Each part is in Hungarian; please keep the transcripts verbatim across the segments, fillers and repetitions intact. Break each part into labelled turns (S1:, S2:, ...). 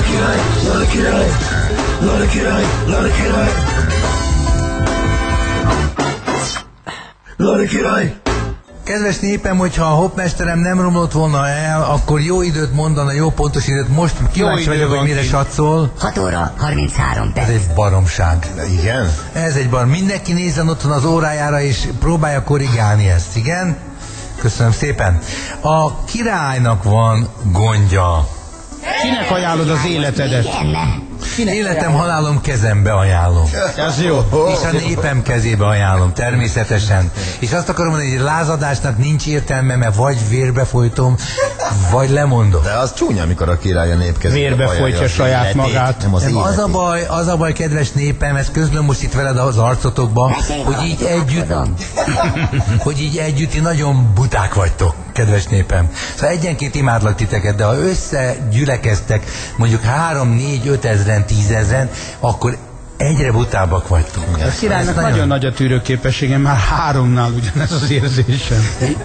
S1: király, Lala király, Lala király, Lala király, Lala király.
S2: Kedves népem, hogyha a hoppmesterem nem romlott volna el, akkor jó időt mondana, jó pontos időt. Most kíváncsi vagyok, hogy mire satszol.
S3: hat óra harminchárom perc.
S2: Ez egy baromság.
S4: Igen?
S2: Ez egy barom. Mindenki nézzen otthon az órájára, és próbálja korrigálni ezt, igen? Köszönöm szépen. A királynak van gondja.
S5: Kinek ajánlod az életedet?
S3: Igen.
S2: Életem, halálom kezembe ajánlom.
S5: Ez jó.
S2: És a népem kezébe ajánlom, természetesen. És azt akarom mondani, hogy lázadásnak nincs értelme, mert vagy vérbe folytom, vagy lemondom.
S4: De az csúnya, amikor a király a nép kezébe
S5: Vérbe folytja saját
S4: életét,
S5: magát.
S4: Nem az,
S2: Nem, az a
S4: életét.
S2: baj, az a baj, kedves népem, ezt közlöm most itt veled az arcotokba, hogy így együtt, hogy így együtt ti nagyon buták vagytok, kedves népem. Szóval egyenként imádlak titeket, de ha összegyülekeztek mondjuk három, négy, öt ezren, tízezren, akkor egyre butábbak vagytok.
S5: A királynak nagyon, nagyon nagy a tűrőképessége, már háromnál ugyanez az érzésem.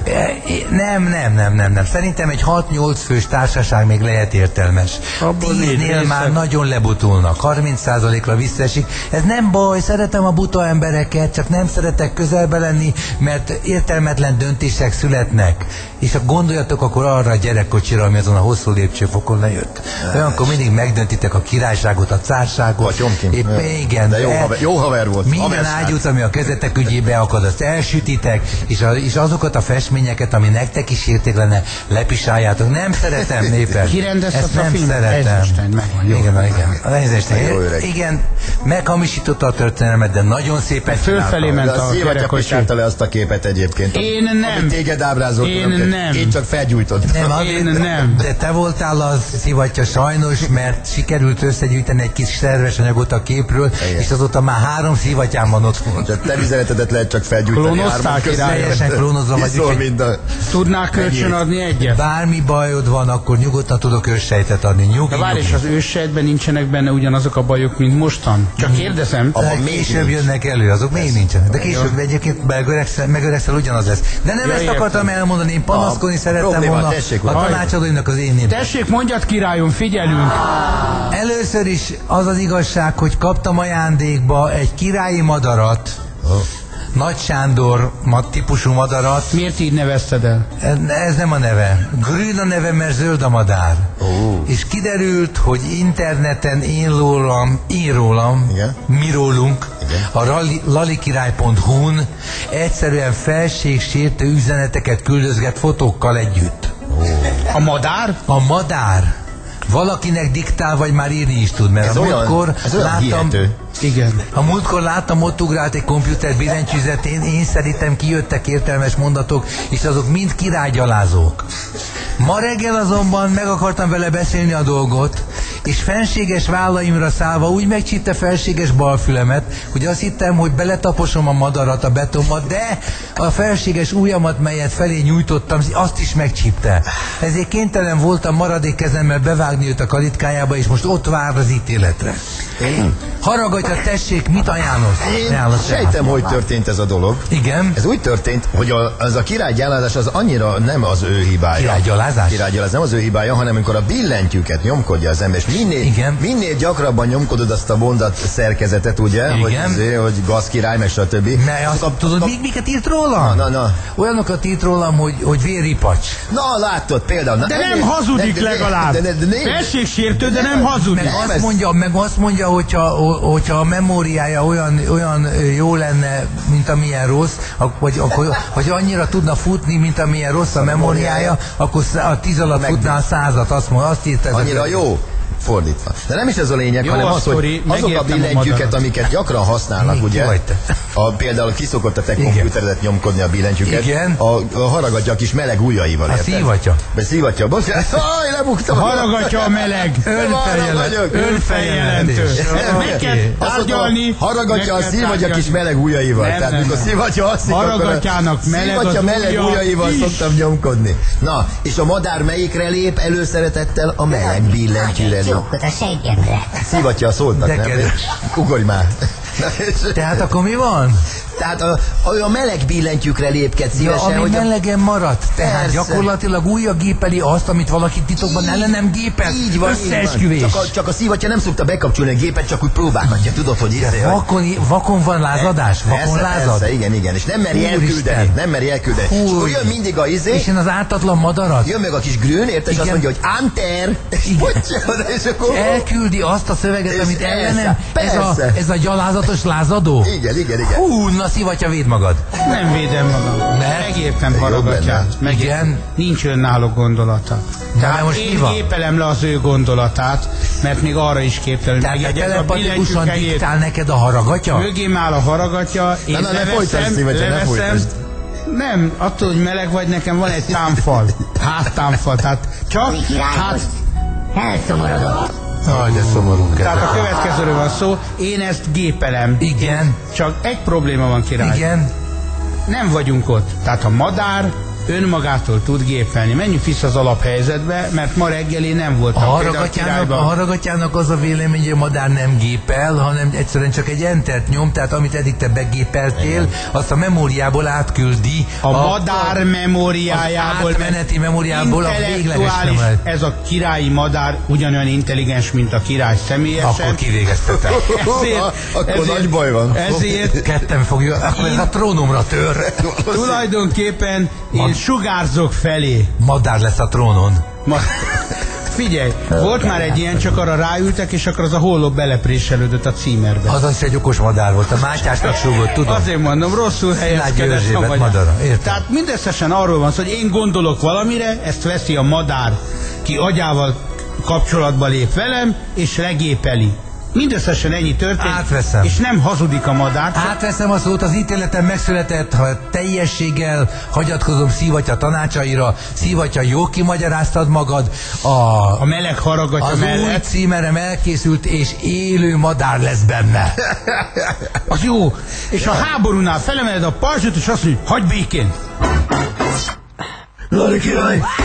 S2: Nem, nem, nem, nem, nem. Szerintem egy hat-nyolc fős társaság még lehet értelmes.
S5: Abból
S2: Tíznél
S5: négy
S2: már
S5: részek.
S2: nagyon lebutulnak, harminc százalékra visszaesik. Ez nem baj, szeretem a buta embereket, csak nem szeretek közelbe lenni, mert értelmetlen döntések születnek. És ha gondoljatok akkor arra a gyerekkocsira, ami azon a hosszú lépcsőfokon lejött. Olyankor mindig megdöntitek a királyságot, a cárságot.
S4: Potyomkin.
S2: Épp,
S4: Ja.
S2: igen.
S4: De jó haver, jó haver volt.
S2: Minden
S4: Haverság.
S2: ágyút, ami a kezetek ügyébe akad, azt elsütitek, és, a, és azokat a festményeket, ami nektek is érték lenne, lepisáljátok. Nem szeretem, népem.
S5: Ki rendezte
S2: Ezt
S5: a
S2: nem
S5: filmet?
S2: szeretem.
S5: Eisenstein, megvan, jó.
S2: Igen, igen. Az Eisenstein.
S4: Jó öreg.
S2: Igen, meghamisította a történelmet, de nagyon szépen
S5: Fölfelé
S2: csinálta.
S5: ment
S4: De a
S5: a
S4: szívatya
S5: kerekocsi.
S4: pisálta le azt a képet egyébként.
S5: Én nem.
S4: Amit téged ábrázolt.
S5: Én nem.
S4: Én csak felgyújtottam.
S2: Nem, azért,
S5: Én nem.
S2: De te voltál az szivatja sajnos, mert sikerült összegyűjteni egy kis szerves anyagot a képről,
S4: Igen.
S2: és azóta már három szivatján van ott volt.
S4: De te üzenetedet lehet csak felgyújtani.
S5: Klónozták
S4: hárman között.
S5: királyot.
S2: Teljesen klónozva vagyok.
S4: Iszol, mint a...
S5: Tudnál kölcsön adni egyet?
S2: Bármi bajod van, akkor nyugodtan tudok őssejtet adni. Nyugi,
S5: De várj, és az őssejtben nincsenek benne ugyanazok a bajok, mint mostan? Csak kérdezem.
S4: Abban
S2: De
S4: még
S2: később
S4: nincs.
S2: jönnek elő, azok még nincsenek. De később egyébként megöregszel, megöregszel ugyanaz lesz. De nem
S5: Ja,
S2: ezt
S5: értem.
S2: akartam elmondani, én panaszkodni
S4: A
S2: szerettem
S4: probléma,
S2: volna
S4: tessék,
S2: a
S4: hogy-
S2: tanácsadóimnak az én népem.
S5: Tessék, mondjad királyom, figyelünk!
S2: Először is az az igazság, hogy kaptam ajándékba egy királyi madarat, Nagy Sándor ma- típusú madarat.
S5: Miért így nevezted el?
S2: Ez nem a neve. Grün a neve, mert zöld a madár.
S4: Ó.
S2: És kiderült, hogy interneten én rólam, én rólam,
S4: Igen.
S2: mi rólunk,
S4: Igen.
S2: a rali- lalikirály pont hu-n egyszerűen felségsértő üzeneteket küldözget fotókkal együtt.
S5: A madár?
S2: A madár valakinek diktál, vagy már írni is tud, mert
S4: Ez
S2: a
S4: olyan,
S2: múltkor
S4: ez olyan
S2: láttam,
S4: hihető.
S5: Igen.
S2: a múltkor láttam, ott ugrált egy komputer billentyűzetén, én szerintem kijöttek értelmes mondatok, és azok mind királygyalázók. Ma reggel azonban meg akartam vele beszélni a dolgot, és fenséges vállaimra szállva úgy megcsípte felséges balfülemet, hogy azt hittem, hogy beletaposom a madarat a betonba, de a felséges ujjamat, melyet felé nyújtottam, azt is megcsípte. Ezért kénytelen voltam maradék kezemmel bevágni őt a kalitkájába, és most ott vár az ítéletre. Haragatja, tessék, mit ajánlod?
S4: Én
S2: Ajánlod
S4: sejtem,
S2: tehát.
S4: hogy történt ez a dolog.
S2: Igen.
S4: Ez úgy történt, hogy a, az a királygyalázás az annyira nem az ő hibája.
S2: Királygyalázás?
S4: Királygyalázás nem az ő hibája, hanem amikor a billentyűket nyomkodja az ember, és minél,
S2: Igen.
S4: minél gyakrabban nyomkodod azt a mondat szerkezetet, ugye,
S2: Igen.
S4: hogy, azért, hogy gazkirály, meg stb.
S2: Ne, azt, tudod, mi, miket írt rólam?
S4: Na, na, na.
S2: Olyanokat írt rólam, hogy, hogy véripacs.
S4: Na, látod például. Na,
S5: De nem
S4: ne-
S5: hazudik
S4: de- de-
S5: legalább.
S4: De, de, de, de,
S5: Felségsértő, de nem hazudik.
S2: Meg
S4: Nem,
S2: azt
S4: ez-
S2: mondja, meg azt mondja, hogyha, hogyha a memóriája olyan, olyan jó lenne, mint amilyen rossz, ak- vagy akkor, hogy annyira tudna futni, mint amilyen rossz a memóriája, akkor szá- a tíz alatt
S4: Meg-
S2: futná a százat, azt mondja, azt írta ez a
S4: annyira
S2: könyv.
S4: jó. Fordítva. De nem is ez a lényeg,
S5: Jó
S4: hanem
S5: a
S4: az,
S5: sztori,
S4: hogy azok a
S5: megértem a
S4: billentyűket,
S5: madarat.
S4: amiket gyakran használnak,
S2: Mi?
S4: ugye,
S2: Ki vagy te?
S4: a, például kiszokott a te
S2: Igen.
S4: komputeredet nyomkodni a billentyűket,
S2: Igen.
S4: a, a haragatja a kis meleg ujjaival.
S2: A
S4: érted?
S2: szívatja.
S4: Be szívatja. Bocsánat, aj, lebuktam.
S5: Haragatja a meleg.
S2: Önfeljelent-
S5: Önfeljelentő. Meg kell tárgyalni.
S4: Haragatja a
S5: meg kell
S4: szívatja
S5: tárgyalni.
S4: kis meleg ujjaival.
S5: Nem,
S4: Tehát
S5: nem,
S4: mikor
S5: nem.
S4: szívatja alszik, akkor a
S5: Haragatjának meleg
S4: szívatja
S5: az
S4: meleg
S5: ujja
S4: ujjaival
S5: is.
S4: szoktam nyomkodni. Na, és a madár melyikre lép előszeretettel? A meleg billentyűre.
S3: Csókot a seggemre.
S4: Szívatja a szódnak,
S2: De
S4: nem?
S2: kedves.
S4: Ugorj már. Na, és-
S2: Tehát akkor mi van?
S4: Tehát a, a meleg billentyűkre lépked
S2: Ja,
S4: szívesen,
S2: ami
S4: hogy a...
S2: melegen maradt. Tehát
S4: Persze.
S2: gyakorlatilag újra gépeli azt, amit valaki titokban ellenem gépelt.
S4: Így van, így van.
S2: Összeesküvés.
S4: Csak a, csak a szívatja nem szokta bekapcsolni a gépet, csak úgy próbálgatja, tudod, hogy izé, hogy...
S2: Vakon, vakon van lázadás? Vakon
S4: Persze,
S2: lázad?
S4: persze, igen, igen, és nem meri
S2: Úristen.
S4: elküldeni, nem meri elküldeni.
S2: Hú.
S4: És akkor jön mindig a izé,
S2: És én az ártatlan madarat?
S4: jön meg a kis grün, érted, és azt
S2: Igen.
S4: mondja, hogy Anter, és mondja oda, és akkor...
S2: Elküldi azt a szöveget,
S4: És
S2: amit
S4: persze,
S2: ellenem? Ez a,
S4: persze.
S2: ez a gyalázatos lázadó?
S4: Igen, igen, igen.
S2: Hú, na szivatja, védd magad.
S5: Nem védem magam.
S2: Ne?
S5: Megértem
S4: Jobb
S5: haragatját.
S4: lenne.
S5: Megértem.
S2: Igen.
S5: Nincs önálló gondolata.
S2: de
S5: Tehát
S2: most mi
S5: én
S2: van?
S5: gépelem le az ő gondolatát, mert még arra is képtelen, hogy
S2: Tehát
S5: megjegyez a
S2: telepatikusan
S5: billentyűk helyét.
S2: diktál neked a haragatya?
S5: Mögém áll a haragatja, én
S4: Na, na, ne
S5: leveszem,
S4: folytasd, Szívacsa, ne
S5: leveszem.
S4: folytasd.
S5: Nem, attól, hogy meleg vagy, nekem van egy támfal. Háttámfal, tehát csak hát,
S3: Elszomorodott.
S2: Aj, de szomorú.
S5: tehát a következőről van szó, én ezt gépelem.
S2: Igen.
S5: Csak egy probléma van, király.
S2: Igen.
S5: Nem vagyunk ott. Tehát a madár önmagától tud gépelni. Menjünk vissza az alaphelyzetbe, mert ma reggel én nem
S2: A
S5: voltam. például
S2: haragatyának, a
S5: királyban.
S2: haragatyának az a vélemény, hogy a madár nem gépel, hanem egyszerűen csak egy entert nyom, tehát amit eddig te begépeltél, azt a memóriából átküldi.
S5: A madár memóriájából,
S2: az átmeneti memóriából a végleges
S5: intellektuális,
S2: memóriájából.
S5: ez a királyi madár ugyanolyan intelligens, mint a király személyesen.
S2: Akkor kivégeztetek.
S4: Akkor nagy baj van.
S5: Ezért
S2: Ketten fogja, akkor ez a trónomra tör.
S5: tulajdonképpen én sugárzok felé.
S2: Madár lesz a trónon.
S5: Ma, figyelj, volt már egy ilyen, csak arra ráültek, és akkor az a holló belepréselődött a címerbe.
S2: Az az egy okos madár volt, a Mátyásnak súgott, tudom.
S5: Azért mondom, rosszul helyezkedett
S2: Erzsébet
S5: a magyar.
S2: madara, értem.
S5: Tehát mindösszesen arról van szó, hogy én gondolok valamire, ezt veszi a madár, ki agyával kapcsolatba lép velem, és legépeli. Mindösszesen ennyi történt,
S2: Átveszem.
S5: és nem hazudik a madár. csak
S2: Átveszem a szót, az ítéletem megszületett, ha teljességgel hagyatkozom Szívatya tanácsaira. Szívatya, jó kimagyaráztad magad, a,
S5: a meleg haragatja
S2: az új
S5: mellett.
S2: címerem elkészült, és élő madár lesz benne.
S5: Az jó. És a háborúnál felemeled a pajzsot, és azt mondja, hagyd békén.
S1: Lari király!